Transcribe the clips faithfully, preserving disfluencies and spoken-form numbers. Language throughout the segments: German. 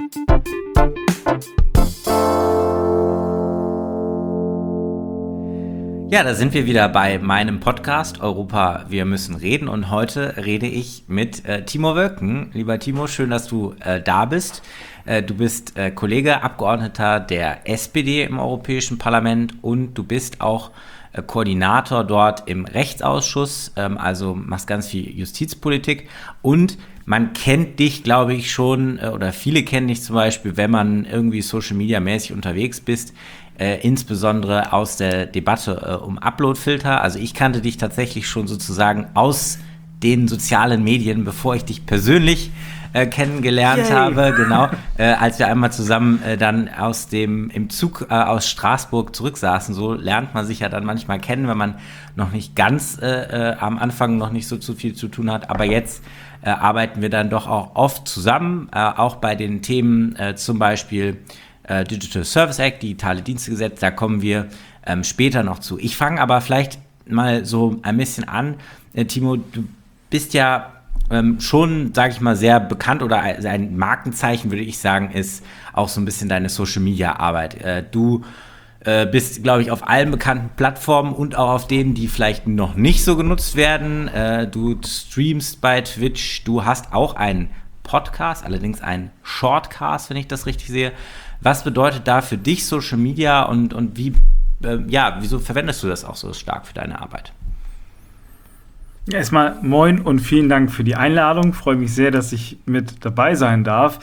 Ja, da sind wir wieder bei meinem Podcast Europa, wir müssen reden, und heute rede ich mit äh, Timo Wölken. Lieber Timo, schön, dass du äh, da bist. Äh, du bist äh, Kollege, Abgeordneter der S P D im Europäischen Parlament und du bist auch äh, Koordinator dort im Rechtsausschuss, ähm, also machst ganz viel Justizpolitik, und man kennt dich, glaube ich, schon, äh, oder viele kennen dich zum Beispiel, wenn man irgendwie Social-Media-mäßig unterwegs bist, Äh, insbesondere aus der Debatte äh, um Uploadfilter. Also ich kannte dich tatsächlich schon sozusagen aus den sozialen Medien, bevor ich dich persönlich äh, kennengelernt Yay. habe. Genau, äh, als wir einmal zusammen äh, dann aus dem im Zug äh, aus Straßburg zurücksaßen. So lernt man sich ja dann manchmal kennen, wenn man noch nicht ganz äh, äh, am Anfang noch nicht so zu viel zu tun hat. Aber jetzt äh, arbeiten wir dann doch auch oft zusammen, äh, auch bei den Themen äh, zum Beispiel Digital Service Act, digitale Dienstegesetz, da kommen wir ähm, später noch zu. Ich fange aber vielleicht mal so ein bisschen an. Äh, Timo, du bist ja ähm, schon, sage ich mal, sehr bekannt, oder ein Markenzeichen, würde ich sagen, ist auch so ein bisschen deine Social-Media-Arbeit. Äh, du äh, bist, glaube ich, auf allen bekannten Plattformen und auch auf denen, die vielleicht noch nicht so genutzt werden. Äh, du streamst bei Twitch, du hast auch einen Podcast, allerdings einen Shortcast, wenn ich das richtig sehe. Was bedeutet da für dich Social Media und, und wie, äh, ja, wieso verwendest du das auch so stark für deine Arbeit? Ja, erstmal moin und vielen Dank für die Einladung. Ich freue mich sehr, dass ich mit dabei sein darf.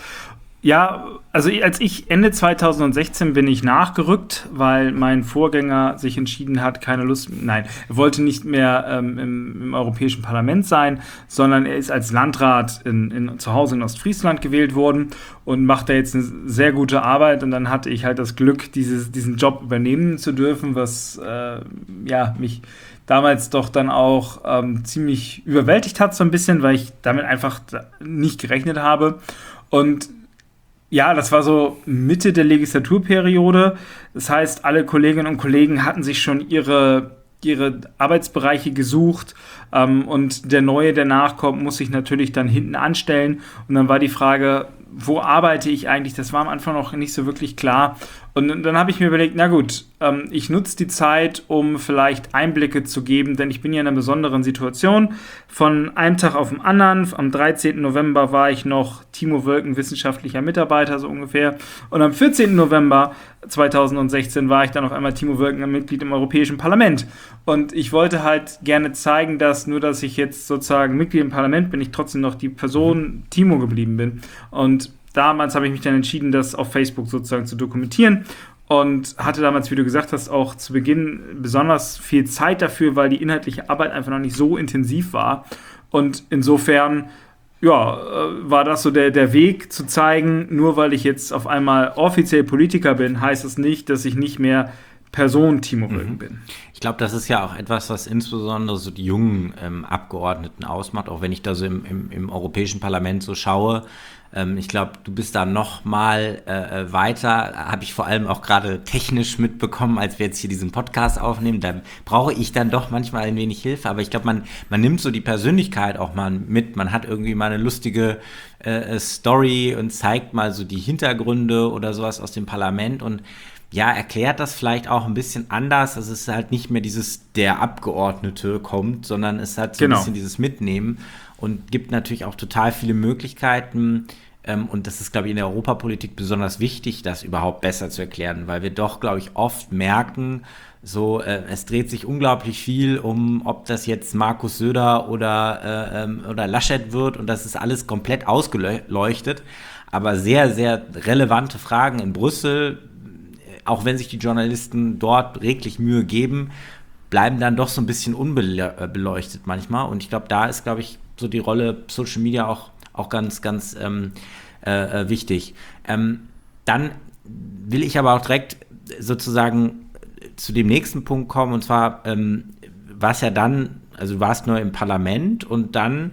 Ja, also als ich Ende zwanzig sechzehn bin ich nachgerückt, weil mein Vorgänger sich entschieden hat, keine Lust, nein, er wollte nicht mehr ähm, im, im Europäischen Parlament sein, sondern er ist als Landrat in, in, zu Hause in Ostfriesland gewählt worden und macht da jetzt eine sehr gute Arbeit, und dann hatte ich halt das Glück, dieses, diesen Job übernehmen zu dürfen, was äh, ja, mich damals doch dann auch ähm, ziemlich überwältigt hat so ein bisschen, weil ich damit einfach nicht gerechnet habe. Und ja, das war so Mitte der Legislaturperiode. Das heißt, alle Kolleginnen und Kollegen hatten sich schon ihre, ihre Arbeitsbereiche gesucht. Ähm, und der Neue, der nachkommt, muss sich natürlich dann hinten anstellen. Und dann war die Frage, wo arbeite ich eigentlich? Das war am Anfang noch nicht so wirklich klar. Und dann habe ich mir überlegt, na gut, ähm, ich nutze die Zeit, um vielleicht Einblicke zu geben, denn ich bin ja in einer besonderen Situation. Von einem Tag auf den anderen, am dreizehnten November war ich noch Timo Wölken, wissenschaftlicher Mitarbeiter, so ungefähr. Und am vierzehnten November zweitausendsechzehn war ich dann auf einmal Timo Wölken, ein Mitglied im Europäischen Parlament. Und ich wollte halt gerne zeigen, dass nur, dass ich jetzt sozusagen Mitglied im Parlament bin, ich trotzdem noch die Person Timo geblieben bin. Und damals habe ich mich dann entschieden, das auf Facebook sozusagen zu dokumentieren, und hatte damals, wie du gesagt hast, auch zu Beginn besonders viel Zeit dafür, weil die inhaltliche Arbeit einfach noch nicht so intensiv war. Und insofern, ja, war das so der, der Weg zu zeigen, nur weil ich jetzt auf einmal offiziell Politiker bin, heißt es nicht, dass ich nicht mehr Person Timo Wölken mhm. bin. Ich glaube, das ist ja auch etwas, was insbesondere so die jungen ähm, Abgeordneten ausmacht, auch wenn ich da so im, im, im Europäischen Parlament so schaue. Ähm, ich glaube, du bist da noch mal äh, weiter, habe ich vor allem auch gerade technisch mitbekommen, als wir jetzt hier diesen Podcast aufnehmen. Da brauche ich dann doch manchmal ein wenig Hilfe, aber ich glaube, man, man nimmt so die Persönlichkeit auch mal mit. Man hat irgendwie mal eine lustige äh, Story und zeigt mal so die Hintergründe oder sowas aus dem Parlament und ja, erklärt das vielleicht auch ein bisschen anders, dass es halt nicht mehr dieses der Abgeordnete kommt, sondern es hat so genau. ein bisschen dieses Mitnehmen und gibt natürlich auch total viele Möglichkeiten. Ähm, und das ist, glaube ich, in der Europapolitik besonders wichtig, das überhaupt besser zu erklären, weil wir doch, glaube ich, oft merken, so äh, es dreht sich unglaublich viel um, ob das jetzt Markus Söder oder, äh, ähm, oder Laschet wird, und das ist alles komplett ausgeleuchtet. Aber sehr, sehr relevante Fragen in Brüssel, auch wenn sich die Journalisten dort redlich Mühe geben, bleiben dann doch so ein bisschen unbeleuchtet manchmal. Und ich glaube, da ist, glaube ich, so die Rolle Social Media auch, auch ganz, ganz ähm, äh, wichtig. Ähm, dann will ich aber auch direkt sozusagen zu dem nächsten Punkt kommen. Und zwar ähm, war es ja dann, also du warst nur im Parlament und dann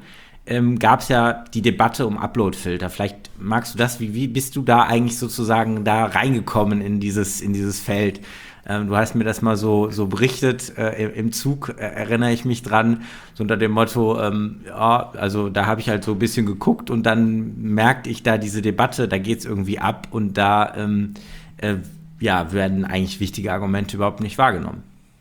ähm, gab es ja die Debatte um Uploadfilter. Vielleicht magst du das, wie, wie bist du da eigentlich sozusagen da reingekommen in dieses, in dieses Feld? Ähm, du hast mir das mal so, so berichtet, äh, im Zug äh, erinnere ich mich dran, so unter dem Motto, ähm, ja, also da habe ich halt so ein bisschen geguckt und dann merkte ich da diese Debatte, da geht es irgendwie ab und da ähm, äh, ja, werden eigentlich wichtige Argumente überhaupt nicht wahrgenommen.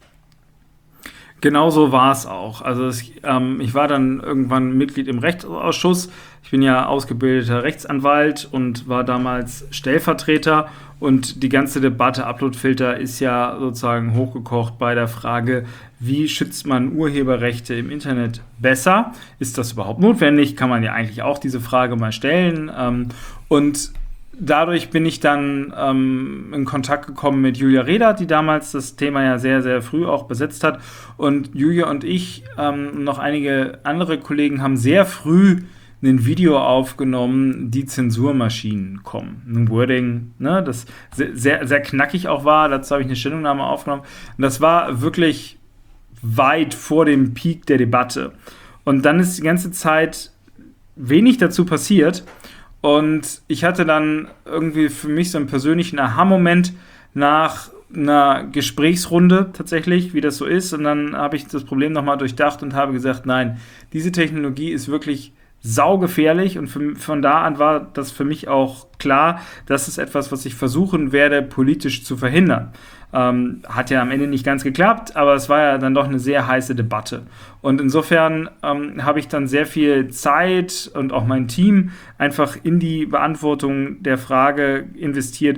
Genau so war es auch. Also es, ähm, ich war dann irgendwann Mitglied im Rechtsausschuss. Ich bin ja ausgebildeter Rechtsanwalt und war damals Stellvertreter. Und die ganze Debatte Uploadfilter ist ja sozusagen hochgekocht bei der Frage, wie schützt man Urheberrechte im Internet besser? Ist das überhaupt notwendig? Kann man ja eigentlich auch diese Frage mal stellen. Ähm, und Dadurch bin ich dann ähm, in Kontakt gekommen mit Julia Reda, die damals das Thema ja sehr, sehr früh auch besetzt hat. Und Julia und ich, ähm, noch einige andere Kollegen, haben sehr früh ein Video aufgenommen, die Zensurmaschinen kommen. Ein Wording, ne, das sehr, sehr knackig auch war. Dazu habe ich eine Stellungnahme aufgenommen. Und das war wirklich weit vor dem Peak der Debatte. Und dann ist die ganze Zeit wenig dazu passiert. Und ich hatte dann irgendwie für mich so einen persönlichen Aha-Moment nach einer Gesprächsrunde tatsächlich, wie das so ist. Und dann habe ich das Problem nochmal durchdacht und habe gesagt, nein, diese Technologie ist wirklich saugefährlich. Und für, von da an war das für mich auch klar, das ist etwas, was ich versuchen werde, politisch zu verhindern. Ähm, hat ja am Ende nicht ganz geklappt, aber es war ja dann doch eine sehr heiße Debatte. Und insofern ähm, habe ich dann sehr viel Zeit und auch mein Team einfach in die Beantwortung der Frage investiert,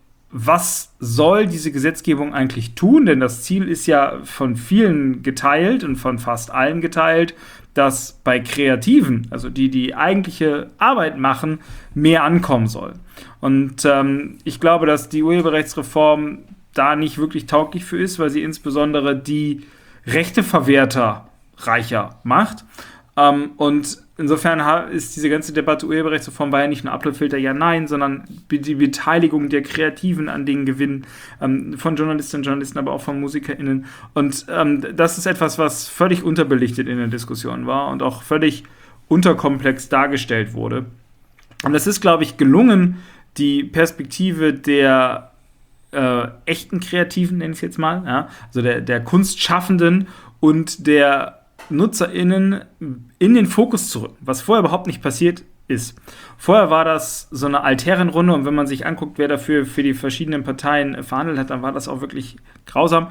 was soll diese Gesetzgebung eigentlich tun? Denn das Ziel ist ja von vielen geteilt und von fast allen geteilt, dass bei Kreativen, also die die eigentliche Arbeit machen, mehr ankommen soll. Und ähm, ich glaube, dass die Urheberrechtsreform da nicht wirklich tauglich für ist, weil sie insbesondere die Rechteverwerter reicher macht. Ähm, und insofern ist diese ganze Debatte Urheberrechtsreform war ja nicht nur Uploadfilter, ja, nein, sondern die Beteiligung der Kreativen an den Gewinnen ähm, von Journalistinnen und Journalisten, aber auch von MusikerInnen. Und ähm, das ist etwas, was völlig unterbelichtet in der Diskussion war und auch völlig unterkomplex dargestellt wurde. Und es ist, glaube ich, gelungen, die Perspektive der Äh, echten Kreativen, nenne ich es jetzt mal, ja, also der, der Kunstschaffenden und der NutzerInnen in den Fokus zu rücken, was vorher überhaupt nicht passiert ist. Vorher war das so eine Altherrenrunde und wenn man sich anguckt, wer dafür für die verschiedenen Parteien verhandelt hat, dann war das auch wirklich grausam,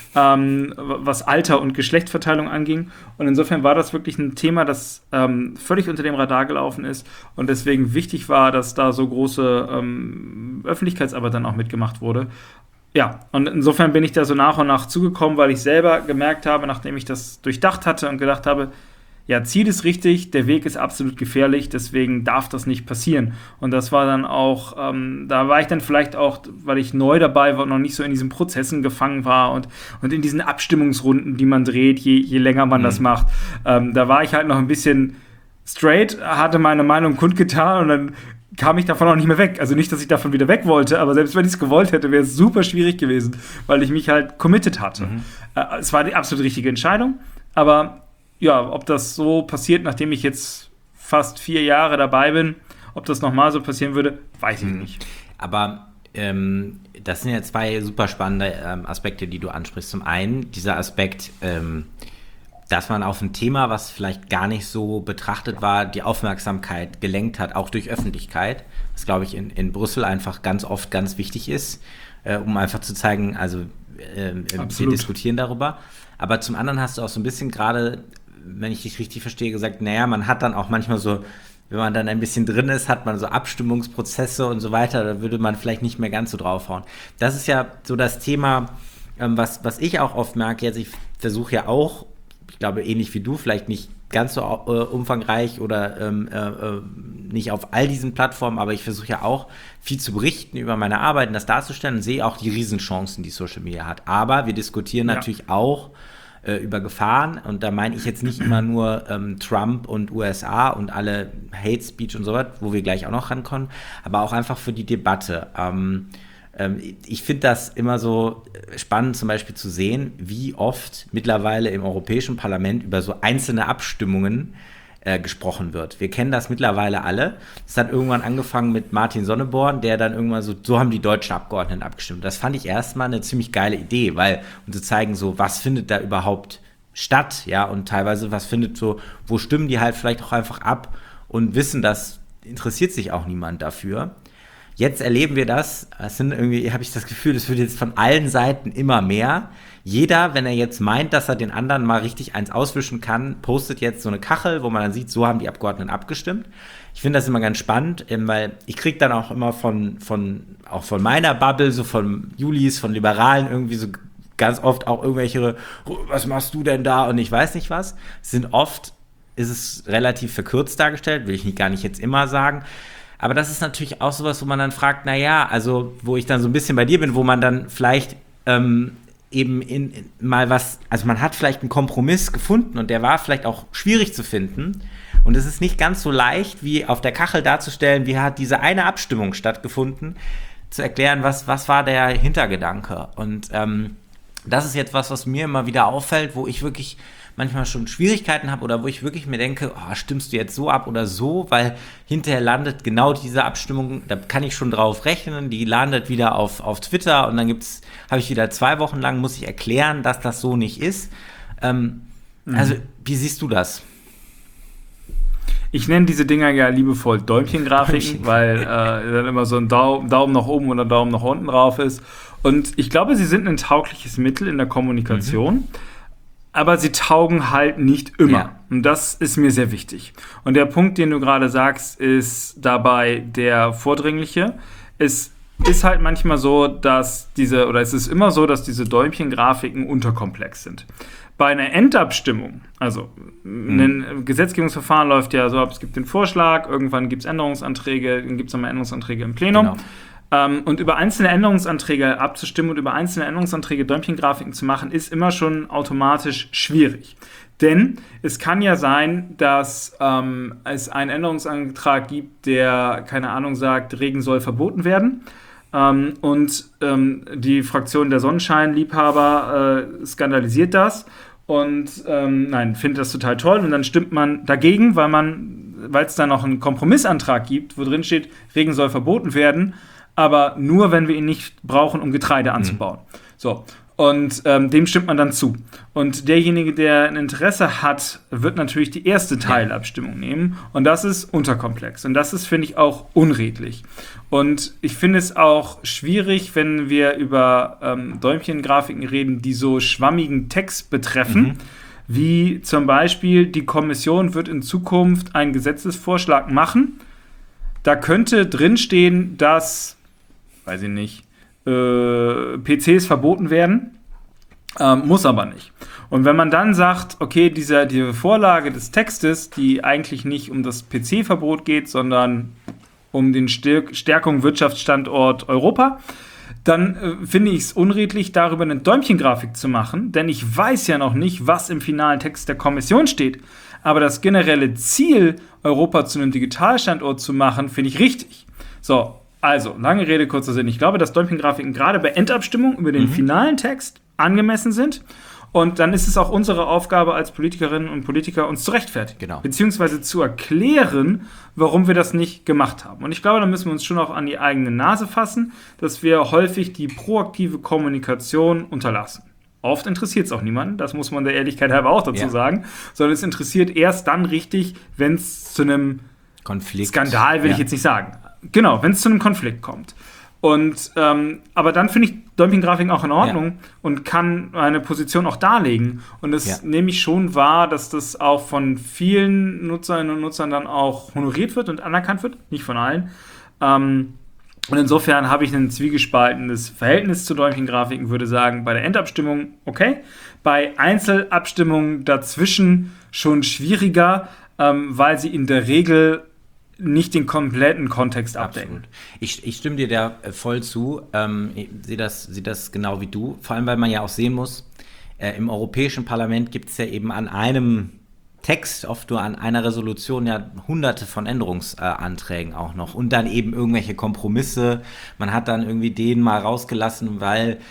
ähm, was Alter- und Geschlechtsverteilung anging. Und insofern war das wirklich ein Thema, das ähm, völlig unter dem Radar gelaufen ist und deswegen wichtig war, dass da so große ähm, Öffentlichkeitsarbeit dann auch mitgemacht wurde. Ja, und insofern bin ich da so nach und nach zugekommen, weil ich selber gemerkt habe, nachdem ich das durchdacht hatte und gedacht habe, ja, Ziel ist richtig, der Weg ist absolut gefährlich, deswegen darf das nicht passieren. Und das war dann auch, ähm, da war ich dann vielleicht auch, weil ich neu dabei war und noch nicht so in diesen Prozessen gefangen war und, und in diesen Abstimmungsrunden, die man dreht, je, je länger man mhm. das macht. Ähm, da war ich halt noch ein bisschen straight, hatte meine Meinung kundgetan und dann kam ich davon auch nicht mehr weg. Also nicht, dass ich davon wieder weg wollte, aber selbst wenn ich es gewollt hätte, wäre es super schwierig gewesen, weil ich mich halt committed hatte. Mhm. Äh, es war die absolut richtige Entscheidung, aber ja, ob das so passiert, nachdem ich jetzt fast vier Jahre dabei bin, ob das nochmal so passieren würde, weiß ich nicht. Aber ähm, das sind ja zwei super spannende ähm, Aspekte, die du ansprichst. Zum einen dieser Aspekt, ähm, dass man auf ein Thema, was vielleicht gar nicht so betrachtet war, die Aufmerksamkeit gelenkt hat, auch durch Öffentlichkeit, was, glaube ich, in, in Brüssel einfach ganz oft ganz wichtig ist, äh, um einfach zu zeigen, also äh, wir diskutieren darüber. Aber zum anderen hast du auch so ein bisschen gerade, wenn ich dich richtig verstehe, gesagt, naja, man hat dann auch manchmal so, wenn man dann ein bisschen drin ist, hat man so Abstimmungsprozesse und so weiter, da würde man vielleicht nicht mehr ganz so draufhauen. Das ist ja so das Thema, ähm, was, was ich auch oft merke, jetzt ich versuche ja auch, ich glaube ähnlich wie du, vielleicht nicht ganz so äh, umfangreich oder ähm, äh, nicht auf all diesen Plattformen, aber ich versuche ja auch viel zu berichten über meine Arbeit und das darzustellen und sehe auch die Riesenchancen, die Social Media hat. Aber wir diskutieren ja. natürlich auch äh, über Gefahren und da meine ich jetzt nicht immer nur ähm, Trump und U S A und alle Hate Speech und so was, wo wir gleich auch noch rankommen, aber auch einfach für die Debatte. Ähm, ähm, ich finde das immer so spannend zum Beispiel zu sehen, wie oft mittlerweile im Europäischen Parlament über so einzelne Abstimmungen äh, gesprochen wird. Wir kennen das mittlerweile alle. Es hat irgendwann angefangen mit Martin Sonneborn, der dann irgendwann so, so haben die deutschen Abgeordneten abgestimmt. Das fand ich erstmal eine ziemlich geile Idee, weil, um zu zeigen, so, was findet da überhaupt statt, ja, und teilweise, was findet so, wo stimmen die halt vielleicht auch einfach ab und wissen, dass interessiert sich auch niemand dafür. Jetzt erleben wir das, es sind irgendwie, habe ich das Gefühl, es wird jetzt von allen Seiten immer mehr. Jeder, wenn er jetzt meint, dass er den anderen mal richtig eins auswischen kann, postet jetzt so eine Kachel, wo man dann sieht, so haben die Abgeordneten abgestimmt. Ich finde das immer ganz spannend, weil ich kriege dann auch immer von, von, auch von meiner Bubble, so von Julis, von Liberalen irgendwie so ganz oft auch irgendwelche, was machst du denn da und ich weiß nicht was. Es sind oft, ist es relativ verkürzt dargestellt, will ich nicht, gar nicht jetzt immer sagen. Aber das ist natürlich auch sowas, wo man dann fragt, naja, also wo ich dann so ein bisschen bei dir bin, wo man dann vielleicht ähm, eben in, in mal was, also man hat vielleicht einen Kompromiss gefunden und der war vielleicht auch schwierig zu finden und es ist nicht ganz so leicht, wie auf der Kachel darzustellen, wie hat diese eine Abstimmung stattgefunden, zu erklären, was, was war der Hintergedanke. Und ähm, das ist jetzt was, was mir immer wieder auffällt, wo ich wirklich manchmal schon Schwierigkeiten habe oder wo ich wirklich mir denke, oh, stimmst du jetzt so ab oder so, weil hinterher landet genau diese Abstimmung, da kann ich schon drauf rechnen, die landet wieder auf, auf Twitter und dann gibt's, habe ich wieder zwei Wochen lang, muss ich erklären, dass das so nicht ist. Ähm, mhm. Also, wie siehst du das? Ich nenne diese Dinger ja liebevoll Däumchen-Grafiken, weil äh, dann immer so ein Daumen, Daumen nach oben oder Daumen nach unten drauf ist. Und ich glaube, sie sind ein taugliches Mittel in der Kommunikation. Mhm. Aber sie taugen halt nicht immer. Ja. Und das ist mir sehr wichtig. Und der Punkt, den du gerade sagst, ist dabei der vordringliche. Es ist halt manchmal so, dass diese, oder es ist immer so, dass diese Däumchen-Grafiken unterkomplex sind. Bei einer Endabstimmung, also mhm. ein Gesetzgebungsverfahren läuft ja so ab, es gibt den Vorschlag, irgendwann gibt es Änderungsanträge, dann gibt es nochmal Änderungsanträge im Plenum. Genau. Ähm, und über einzelne Änderungsanträge abzustimmen und über einzelne Änderungsanträge Däumchen-Grafiken zu machen, ist immer schon automatisch schwierig. Denn es kann ja sein, dass ähm, es einen Änderungsantrag gibt, der, keine Ahnung, sagt, Regen soll verboten werden. Ähm, und ähm, die Fraktion der Sonnenschein-Liebhaber äh, skandalisiert das und ähm, nein, findet das total toll. Und dann stimmt man dagegen, weil man, weil es da noch einen Kompromissantrag gibt, wo drin steht, Regen soll verboten werden, aber nur, wenn wir ihn nicht brauchen, um Getreide anzubauen. Mhm. So, und ähm, dem stimmt man dann zu. Und derjenige, der ein Interesse hat, wird natürlich die erste Teilabstimmung nehmen. Und das ist unterkomplex. Und das ist, finde ich, auch unredlich. Und ich finde es auch schwierig, wenn wir über ähm, Däumchen-Grafiken reden, die so schwammigen Text betreffen, mhm. wie zum Beispiel, die Kommission wird in Zukunft einen Gesetzesvorschlag machen. Da könnte drinstehen, dass weiß ich nicht, äh, P Cs verboten werden, ähm, muss aber nicht. Und wenn man dann sagt, okay, diese, diese Vorlage des Textes, die eigentlich nicht um das P C-Verbot geht, sondern um den Stärk- Stärkung Wirtschaftsstandort Europa, dann äh, finde ich es unredlich, darüber eine Däumchen-Grafik zu machen, denn ich weiß ja noch nicht, was im finalen Text der Kommission steht. Aber das generelle Ziel, Europa zu einem Digitalstandort zu machen, finde ich richtig. So, also, lange Rede, kurzer Sinn. Ich glaube, dass Däumchen-Grafiken gerade bei Endabstimmung über den mhm. finalen Text angemessen sind. Und dann ist es auch unsere Aufgabe als Politikerinnen und Politiker, uns zu rechtfertigen. Genau. Beziehungsweise zu erklären, warum wir das nicht gemacht haben. Und ich glaube, da müssen wir uns schon auch an die eigene Nase fassen, dass wir häufig die proaktive Kommunikation unterlassen. Oft interessiert es auch niemanden, das muss man der Ehrlichkeit halber auch dazu ja. sagen, sondern es interessiert erst dann richtig, wenn es zu einem Konflikt. Skandal, will ja. ich jetzt nicht sagen. Genau, wenn es zu einem Konflikt kommt. Und ähm, aber dann finde ich Däumchen-Grafiken auch in Ordnung ja. und kann eine Position auch darlegen. Und das ja. nehme ich schon wahr, dass das auch von vielen Nutzerinnen und Nutzern dann auch honoriert wird und anerkannt wird, nicht von allen. Ähm, und insofern habe ich ein zwiegespaltenes Verhältnis zu Däumchen-Grafiken, würde sagen, bei der Endabstimmung okay, bei Einzelabstimmungen dazwischen schon schwieriger, ähm, weil sie in der Regel nicht den kompletten Kontext abdecken. Ich, ich stimme dir da voll zu. Ähm, ich sehe das, sehe das genau wie du. Vor allem, weil man ja auch sehen muss, äh, im Europäischen Parlament gibt es ja eben an einem Text, oft nur an einer Resolution, ja hunderte von Änderungsanträgen äh, auch noch. Und dann eben irgendwelche Kompromisse. Man hat dann irgendwie den mal rausgelassen, weil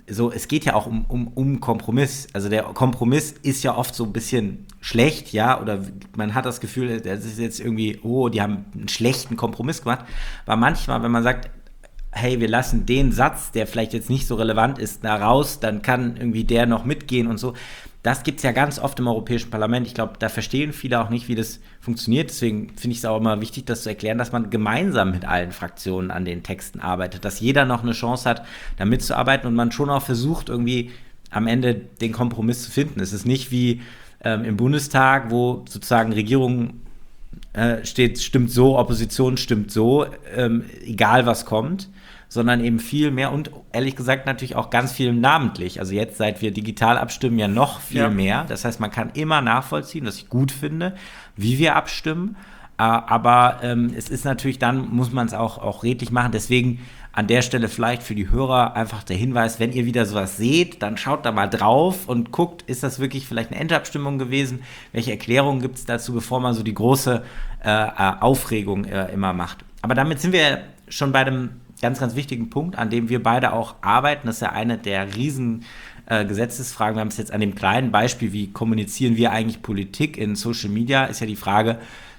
so, es geht ja auch um, um, um Kompromiss. Also der Kompromiss ist ja oft so ein bisschen schlecht, ja, oder man hat das Gefühl, das ist jetzt irgendwie, oh, die haben einen schlechten Kompromiss gemacht. Aber manchmal, wenn man sagt, hey, wir lassen den Satz, der vielleicht jetzt nicht so relevant ist, da raus, dann kann irgendwie der noch mitgehen und so. Das gibt es ja ganz oft im Europäischen Parlament. Ich glaube, da verstehen viele auch nicht, wie das funktioniert. Deswegen finde ich es auch immer wichtig, das zu erklären, dass man gemeinsam mit allen Fraktionen an den Texten arbeitet, dass jeder noch eine Chance hat, da mitzuarbeiten und man schon auch versucht, irgendwie am Ende den Kompromiss zu finden. Es ist nicht wie ähm, im Bundestag, wo sozusagen Regierung äh, steht, stimmt so, Opposition stimmt so, ähm, egal was kommt, sondern eben viel mehr und ehrlich gesagt natürlich auch ganz viel namentlich. Also jetzt, seit wir digital abstimmen, ja noch viel ja. mehr. Das heißt, man kann immer nachvollziehen, was ich gut finde, wie wir abstimmen. Äh, aber ähm, es ist natürlich, dann muss man es auch, auch redlich machen. Deswegen an der Stelle vielleicht für die Hörer einfach der Hinweis, wenn ihr wieder sowas seht, dann schaut da mal drauf und guckt, ist das wirklich vielleicht eine Endabstimmung gewesen? Welche Erklärungen gibt es dazu, bevor man so die große äh, Aufregung äh, immer macht? Aber damit sind wir schon bei dem ganz, ganz wichtigen Punkt, an dem wir beide auch arbeiten. Das ist ja eine der riesen äh, Gesetzesfragen. Wir haben es jetzt an dem kleinen Beispiel, wie kommunizieren wir eigentlich Politik in Social Media, ist ja die Frage,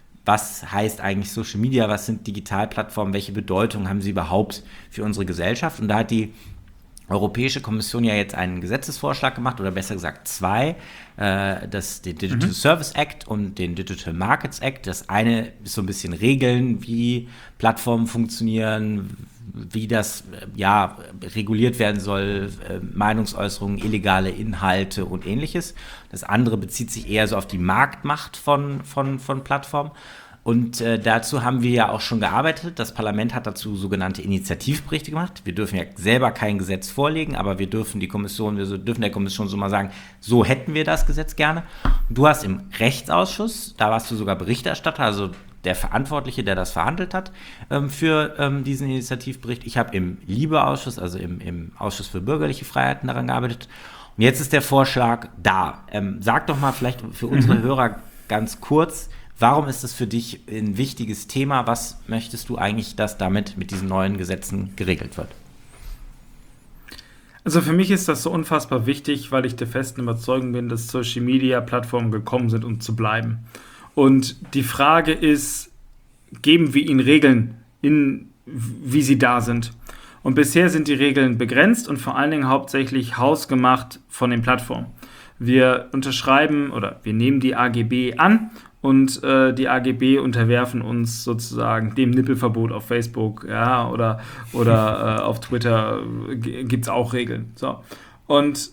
was heißt eigentlich Social Media, was sind Digitalplattformen, welche Bedeutung haben sie überhaupt für unsere Gesellschaft? Und da hat die Europäische Kommission ja jetzt einen Gesetzesvorschlag gemacht, oder besser gesagt zwei, äh, das, den Digital mhm. Service Act und den Digital Markets Act. Das eine ist so ein bisschen Regeln, wie Plattformen funktionieren, wie das ja reguliert werden soll, äh, Meinungsäußerungen, illegale Inhalte und ähnliches. Das andere bezieht sich eher so auf die Marktmacht von, von, von Plattformen. Und äh, dazu haben wir ja auch schon gearbeitet. Das Parlament hat dazu sogenannte Initiativberichte gemacht. Wir dürfen ja selber kein Gesetz vorlegen, aber wir dürfen die Kommission, wir dürfen der Kommission so mal sagen, so hätten wir das Gesetz gerne. Du hast im Rechtsausschuss, da warst du sogar Berichterstatter, also der Verantwortliche, der das verhandelt hat, ähm, für ähm, diesen Initiativbericht. Ich habe im LIBE-Ausschuss, also im, im Ausschuss für bürgerliche Freiheiten, daran gearbeitet. Und jetzt ist der Vorschlag da. Ähm, sag doch mal vielleicht für unsere mhm. Hörer ganz kurz, warum ist das für dich ein wichtiges Thema? Was möchtest du eigentlich, dass damit mit diesen neuen Gesetzen geregelt wird? Also für mich ist das so unfassbar wichtig, weil ich der festen Überzeugung bin, dass Social-Media-Plattformen gekommen sind, um zu bleiben. Und die Frage ist, geben wir ihnen Regeln, in, wie sie da sind? Und bisher sind die Regeln begrenzt und vor allen Dingen hauptsächlich hausgemacht von den Plattformen. Wir unterschreiben oder wir nehmen die A G B an und äh, die A G B unterwerfen uns sozusagen dem Nippelverbot auf Facebook, ja, oder, oder äh, auf Twitter g- gibt es auch Regeln. So. Und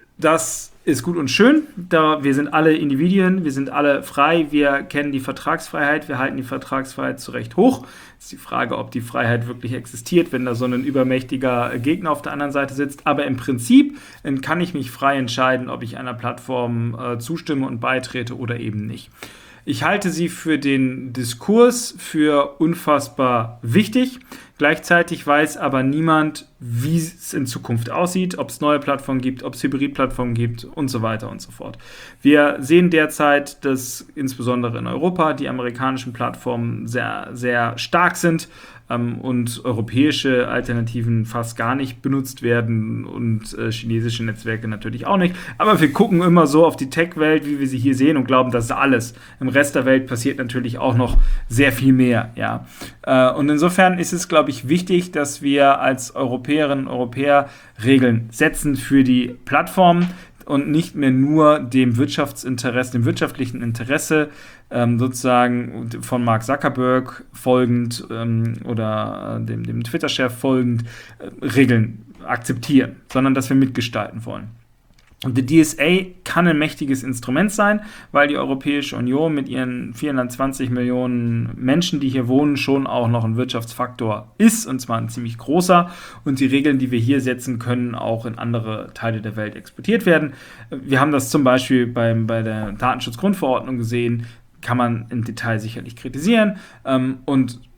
das ist gut und schön, da wir sind alle Individuen, wir sind alle frei, wir kennen die Vertragsfreiheit, wir halten die Vertragsfreiheit zu Recht hoch. Es ist die Frage, ob die Freiheit wirklich existiert, wenn da so ein übermächtiger Gegner auf der anderen Seite sitzt. Aber im Prinzip äh, kann ich mich frei entscheiden, ob ich einer Plattform äh, zustimme und beitrete oder eben nicht. Ich halte sie für den Diskurs für unfassbar wichtig. Gleichzeitig weiß aber niemand, wie es in Zukunft aussieht, ob es neue Plattformen gibt, ob es Hybridplattformen gibt und so weiter und so fort. Wir sehen derzeit, dass insbesondere in Europa die amerikanischen Plattformen sehr, sehr stark sind ähm, und europäische Alternativen fast gar nicht benutzt werden und äh, chinesische Netzwerke natürlich auch nicht. Aber wir gucken immer so auf die Tech-Welt, wie wir sie hier sehen und glauben, das ist alles. Im Rest der Welt passiert natürlich auch noch sehr viel mehr. Ja. Äh, und insofern ist es, glaube ich, wichtig, dass wir als Europäerinnen und Europäer Regeln setzen für die Plattformen und nicht mehr nur dem Wirtschaftsinteresse, dem wirtschaftlichen Interesse ähm, sozusagen von Mark Zuckerberg folgend ähm, oder äh, dem, dem Twitter-Chef folgend äh, Regeln akzeptieren, sondern dass wir mitgestalten wollen. Und die D S A kann ein mächtiges Instrument sein, weil die Europäische Union mit ihren vierhundertzwanzig Millionen Menschen, die hier wohnen, schon auch noch ein Wirtschaftsfaktor ist, und zwar ein ziemlich großer. Und die Regeln, die wir hier setzen, können auch in andere Teile der Welt exportiert werden. Wir haben das zum Beispiel beim, bei der Datenschutzgrundverordnung gesehen, kann man im Detail sicherlich kritisieren. Und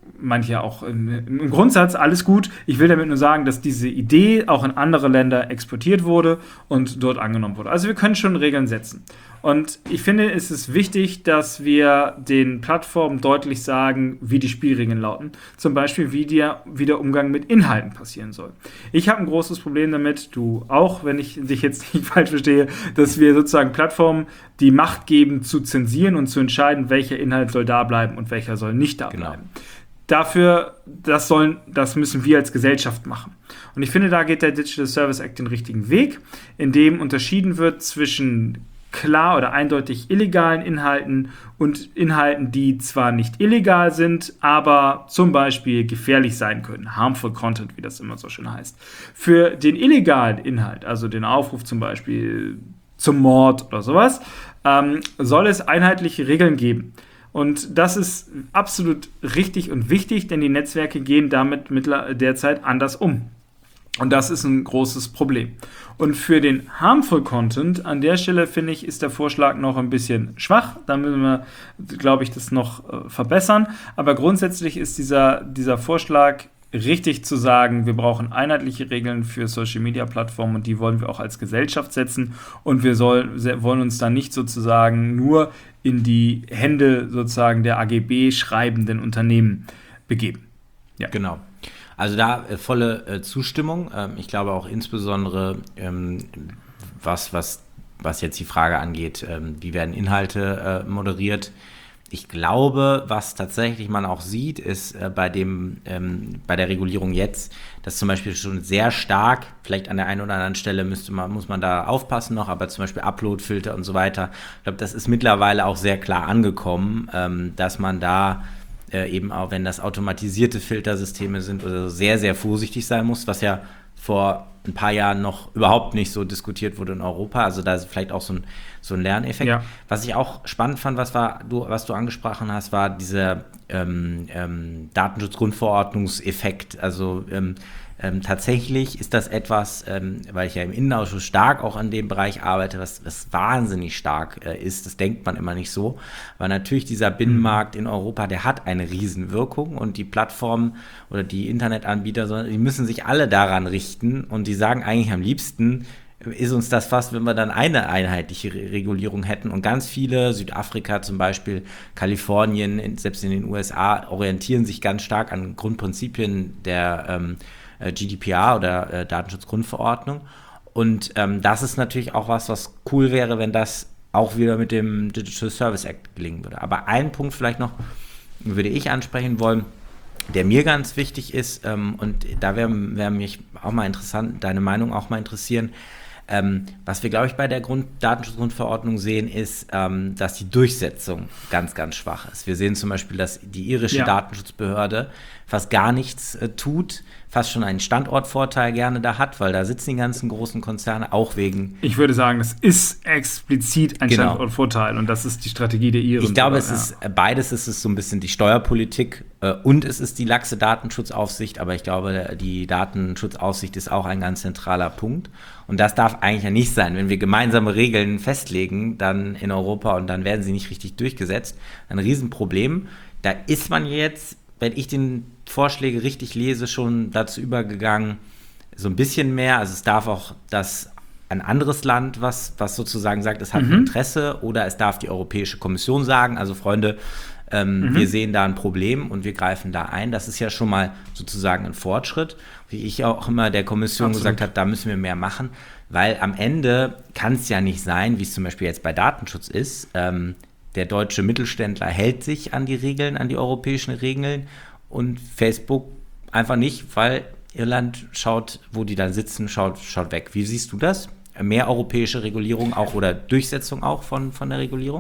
manche auch im, im Grundsatz alles gut. Ich will damit nur sagen, dass diese Idee auch in andere Länder exportiert wurde und dort angenommen wurde. Also wir können schon Regeln setzen. Und ich finde, es ist wichtig, dass wir den Plattformen deutlich sagen, wie die Spielregeln lauten. Zum Beispiel, wie der, wie der Umgang mit Inhalten passieren soll. Ich habe ein großes Problem damit, du auch, wenn ich dich jetzt nicht falsch verstehe, dass wir sozusagen Plattformen die Macht geben, zu zensieren und zu entscheiden, welcher Inhalt soll da bleiben und welcher soll nicht da Genau. bleiben. Dafür, das sollen, das müssen wir als Gesellschaft machen. Und ich finde, da geht der Digital Service Act den richtigen Weg, in dem unterschieden wird zwischen klar oder eindeutig illegalen Inhalten und Inhalten, die zwar nicht illegal sind, aber zum Beispiel gefährlich sein können. Harmful Content, wie das immer so schön heißt. Für den illegalen Inhalt, also den Aufruf zum Beispiel zum Mord oder sowas, ähm, soll es einheitliche Regeln geben. Und das ist absolut richtig und wichtig, denn die Netzwerke gehen damit mittler- derzeit anders um. Und das ist ein großes Problem. Und für den Harmful Content, an der Stelle finde ich, ist der Vorschlag noch ein bisschen schwach. Da müssen wir, glaube ich, das noch äh, verbessern. Aber grundsätzlich ist dieser, dieser Vorschlag richtig zu sagen, wir brauchen einheitliche Regeln für Social-Media-Plattformen und die wollen wir auch als Gesellschaft setzen. Und wir soll, wollen uns da nicht sozusagen nur in die Hände sozusagen der A G B schreibenden Unternehmen begeben. Ja. Genau. Also da äh, volle äh, Zustimmung. Ähm, ich glaube auch insbesondere, ähm, was, was, was jetzt die Frage angeht, ähm, wie werden Inhalte äh, moderiert. Ich glaube, was tatsächlich man auch sieht, ist äh, bei dem, ähm, bei der Regulierung jetzt, dass zum Beispiel schon sehr stark, vielleicht an der einen oder anderen Stelle müsste man, muss man da aufpassen noch, aber zum Beispiel Upload-Filter und so weiter. Ich glaube, das ist mittlerweile auch sehr klar angekommen, ähm, dass man da Äh, eben auch, wenn das automatisierte Filtersysteme sind oder so, sehr, sehr vorsichtig sein muss, was ja vor ein paar Jahren noch überhaupt nicht so diskutiert wurde in Europa. Also da ist vielleicht auch so ein, so ein Lerneffekt. Ja. Was ich auch spannend fand, was, war, du, was du angesprochen hast, war dieser ähm, ähm, Datenschutzgrundverordnungseffekt. Also ähm, ähm, tatsächlich ist das etwas, ähm, weil ich ja im Innenausschuss stark auch an dem Bereich arbeite, was, was wahnsinnig stark äh, ist. Das denkt man immer nicht so. Weil natürlich dieser Binnenmarkt in Europa, der hat eine Riesenwirkung und die Plattformen oder die Internetanbieter, die müssen sich alle daran richten und die sagen eigentlich am liebsten, ist uns das fast, wenn wir dann eine einheitliche Re- Regulierung hätten. Und ganz viele, Südafrika zum Beispiel, Kalifornien, in, selbst in den U S A, orientieren sich ganz stark an Grundprinzipien der ähm, G D P R oder äh, Datenschutzgrundverordnung. Und ähm, das ist natürlich auch was, was cool wäre, wenn das auch wieder mit dem Digital Service Act gelingen würde. Aber einen Punkt vielleicht noch würde ich ansprechen wollen, der mir ganz wichtig ist, ähm, und da wäre wär mich auch mal interessant, deine Meinung auch mal interessieren. Ähm, was wir, glaube ich, bei der Grund- Datenschutzgrundverordnung sehen, ist, ähm, dass die Durchsetzung ganz, ganz schwach ist. Wir sehen zum Beispiel, dass die irische ja. Datenschutzbehörde fast gar nichts äh, tut, fast schon einen Standortvorteil gerne da hat, weil da sitzen die ganzen großen Konzerne, auch wegen... Ich würde sagen, das ist explizit ein genau. Standortvorteil und das ist die Strategie der Iren. Ich glaube, es ja. ist beides, es ist so ein bisschen die Steuerpolitik äh, und es ist die laxe Datenschutzaufsicht, aber ich glaube, die Datenschutzaufsicht ist auch ein ganz zentraler Punkt. Und das darf eigentlich ja nicht sein. Wenn wir gemeinsame Regeln festlegen, dann in Europa und dann werden sie nicht richtig durchgesetzt, ein Riesenproblem. Da ist man jetzt, wenn ich den Vorschläge richtig lese, schon dazu übergegangen, so ein bisschen mehr. Also es darf auch das ein anderes Land, was, was sozusagen sagt, es hat mhm. ein Interesse, oder es darf die Europäische Kommission sagen, also Freunde, ähm, mhm. wir sehen da ein Problem und wir greifen da ein. Das ist ja schon mal sozusagen ein Fortschritt. Wie ich auch immer der Kommission Absolut. gesagt habe, da müssen wir mehr machen, weil am Ende kann es ja nicht sein, wie es zum Beispiel jetzt bei Datenschutz ist, ähm, der deutsche Mittelständler hält sich an die Regeln, an die europäischen Regeln und Facebook einfach nicht, weil Irland schaut, wo die dann sitzen, schaut, schaut weg. Wie siehst du das? Mehr europäische Regulierung auch oder Durchsetzung auch von, von der Regulierung?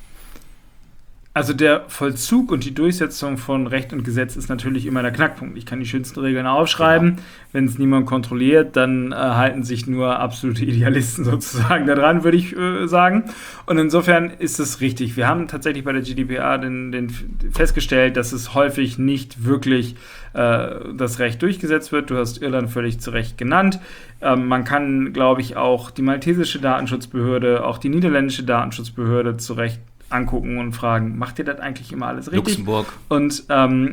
Also der Vollzug und die Durchsetzung von Recht und Gesetz ist natürlich immer der Knackpunkt. Ich kann die schönsten Regeln aufschreiben, genau. Wenn es niemand kontrolliert, dann äh, halten sich nur absolute Idealisten sozusagen daran, würde ich äh, sagen. Und insofern ist es richtig. Wir haben tatsächlich bei der G D P R den, den festgestellt, dass es häufig nicht wirklich äh, das Recht durchgesetzt wird. Du hast Irland völlig zu Recht genannt. Ähm, man kann, glaube ich, auch die maltesische Datenschutzbehörde, auch die niederländische Datenschutzbehörde zu Recht angucken und fragen, macht ihr das eigentlich immer alles richtig? Luxemburg. Und ähm,